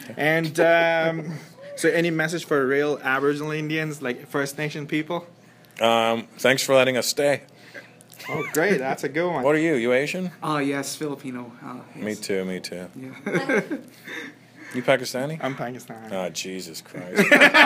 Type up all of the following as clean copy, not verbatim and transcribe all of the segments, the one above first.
And so, any message for real Aboriginal Indians, like First Nation people? Thanks for letting us stay. Oh, great. That's a good one. What are you? You Asian? Yes, Filipino. Yes. Me too. Yeah. You Pakistani? I'm Pakistani. Oh, Jesus Christ.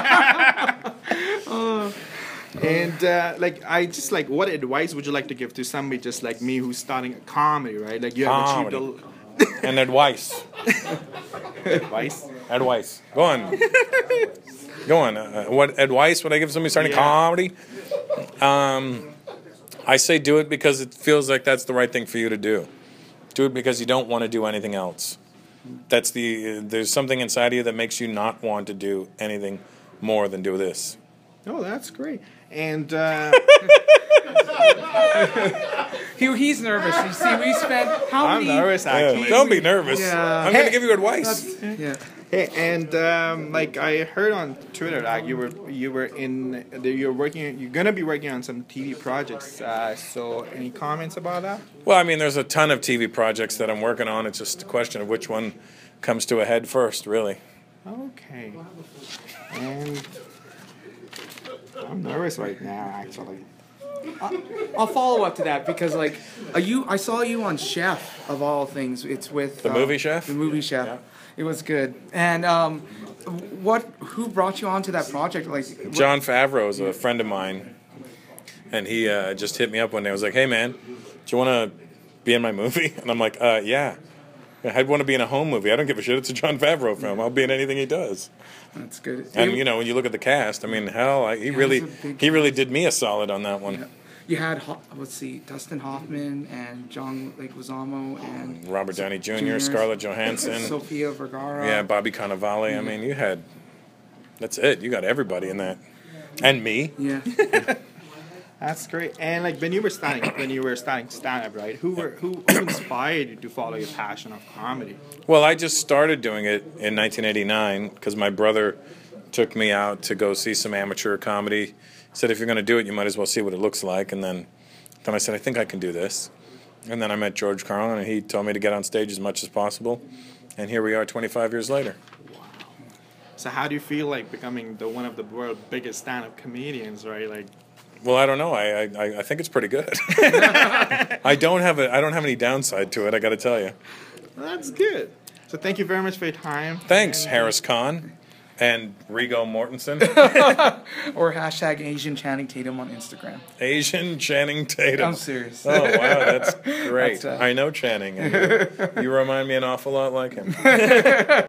And I just like, what advice would you like to give to somebody just like me who's starting a comedy, right? Like you have achieved And advice. advice. Advice. Go on. Go on. What advice would I give somebody starting comedy? I say do it because it feels like that's the right thing for you to do. Do it because you don't want to do anything else. There's something inside of you that makes you not want to do anything more than do this. Oh, that's great. And he's nervous. You see, we spent how I'm many? nervous actually. Yeah, don't be nervous. Yeah. I'm going to give you advice. Yeah. Hey, and I heard on Twitter that you're gonna be working on some TV projects. So any comments about that? Well, I mean, there's a ton of TV projects that I'm working on. It's just a question of which one comes to a head first, really. Okay. And I'm nervous right now, actually. I'll follow up to that because I saw you on Chef of all things. It's with The Movie Chef? The Movie Chef. Yeah. It was good. And who brought you onto that project? Jon Favreau is a friend of mine, and he just hit me up one day. I was like, "Hey man, do you want to be in my movie?" And I'm like, "Yeah. I'd want to be in a home movie. I don't give a shit. It's a Jon Favreau film. I'll be in anything he does." That's good. And when you look at the cast, I mean, hell, he really did me a solid on that one. Yeah. You had Dustin Hoffman and John Leguizamo and Robert Downey Jr., Scarlett Johansson, Sofia Vergara. Yeah, Bobby Cannavale. I mean, that's it. You got everybody in that, and me. Yeah. That's great. And when you were starting stand-up, right? Who inspired you to follow your passion of comedy? Well, I just started doing it in 1989 because my brother took me out to go see some amateur comedy. He said, if you're going to do it, you might as well see what it looks like. And then I said, I think I can do this. And then I met George Carlin, and he told me to get on stage as much as possible. And here we are 25 years later. Wow. So how do you feel like becoming one of the world's biggest stand-up comedians, right? Well, I don't know. I think it's pretty good. I don't have any downside to it, I got to tell you. Well, that's good. So thank you very much for your time. Thanks, Harris Khan and Rigo Mortensen. Or hashtag Asian Channing Tatum on Instagram. Asian Channing Tatum. I'm serious. Oh, wow, that's great. That's, I know Channing. And you remind me an awful lot like him.